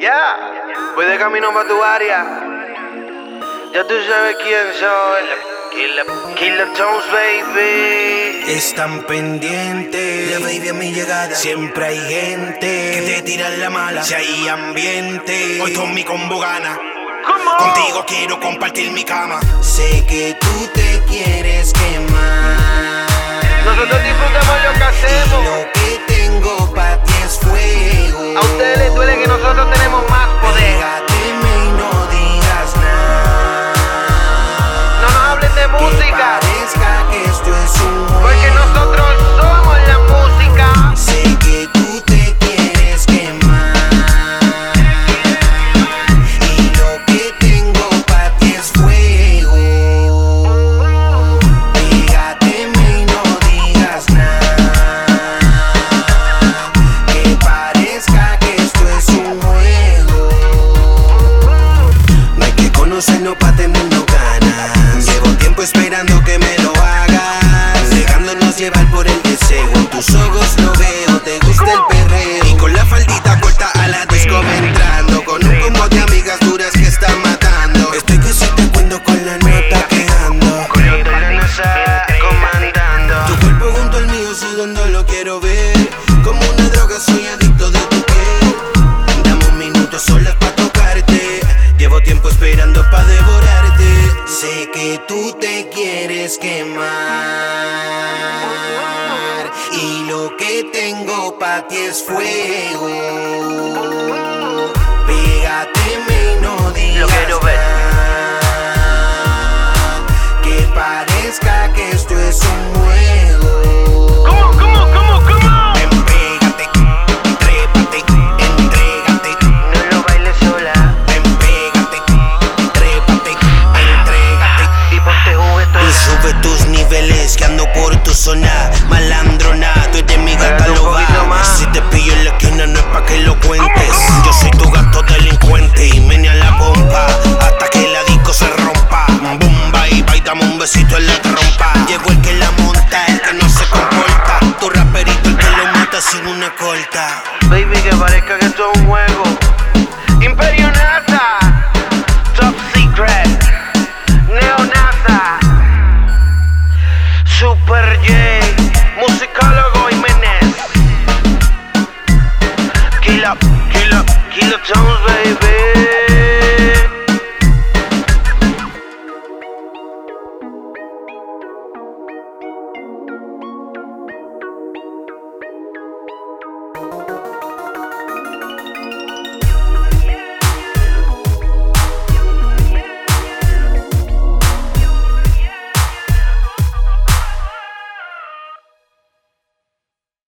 Ya, voy de camino pa' tu área. Ya tú sabes quién soy. Killer Tones, baby. Están pendientes, la baby a mi llegada. Siempre hay gente que te tiran la mala. Si hay ambiente, hoy Tommy combo gana. Contigo quiero compartir mi cama. Sé que tú te quieres quemar. Nosotros disfrutamos lo que hacemos. Y lo que tengo pa' ti es fuego. A ustedes les duele que nosotros tenemos más poder. Pégate y no digas nada. No nos hablen de música, que parezca que esto es un juego. porque nosotros somos la música. Sé que tú te quieres quemar. Y lo que tengo pa' ti es fuego. Pégate y no digas nada. Que parezca que esto es un juego. No hay que conocernos pa' tenernos ganas. Llevo tiempo esperando que me lo hagas, dejándonos llevar por el deseo. En tus ojos lo veo, te gusta el perreo. Y con la faldita corta a la disco entrando, con un combo de amigas duras que están matando. Estoy que si te cuento con la nota quejando. Con los de la NASA comandando. Tu cuerpo junto al mío sudando lo quiero ver. Como una droga soy adicto de tu piel. Dame un minuto solas pa' tocarte. Llevo tiempo esperando pa' devorarte. Sé que tú te quieres quemar. Y lo que tengo pa' ti es fuego. Pégate y no digas Lo quiero ver. nada. Que parezca que esto es un juego. ¿Cómo? Ven, pégate, trépate, entrégate. No lo bailes sola Ven, pégate, trépate, entrégate. y ponte Y juguetona. sube tus niveles, que ando por tu zona. Malandrona, tú eres mi gata Pégate un loba. poquito más. Si te pillo en la esquina no es pa' que lo cuentes. Yo soy tu gato delincuente y menea la pompa hasta que la disco se rompa. Bomba y dame un besito en la trompa. Llegó el que la monta, el que no se comporta. Tu raperito el que lo mata sin una corta. Baby, que parezca que esto es un juego. Imperio NASA, Top Secret, Neo NASA, Super J, Musicólogo Jiménez. Killer Tones, baby.